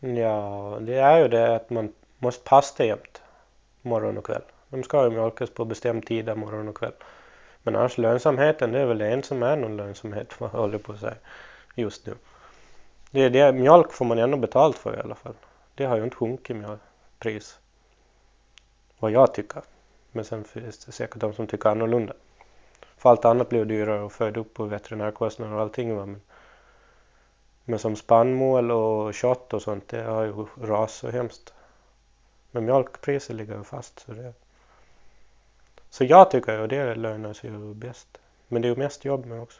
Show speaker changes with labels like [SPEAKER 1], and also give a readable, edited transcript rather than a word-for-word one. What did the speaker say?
[SPEAKER 1] Ja, det är ju det att man måste passa jämt, morgon och kväll. De ska ju mjölkas på bestämd tid morgon och kväll. Men annars lönsamheten, det är väl det en som är någon lönsamhet, vad jag håller på att säga just nu. Mjölk får man ändå betalt för i alla fall. Det har ju inte sjunkit med pris. Vad jag tycker. Men sen finns det säkert de som tycker annorlunda. För allt annat blir dyrare att föda upp på veterinärkostnader och allting. Men som spannmål och kött och sånt, det har ju rasat så hemskt. Men mjölkpriset ligger ju fast. Så jag tycker ju det lönar sig ju bäst. Men det är ju mest jobb med också.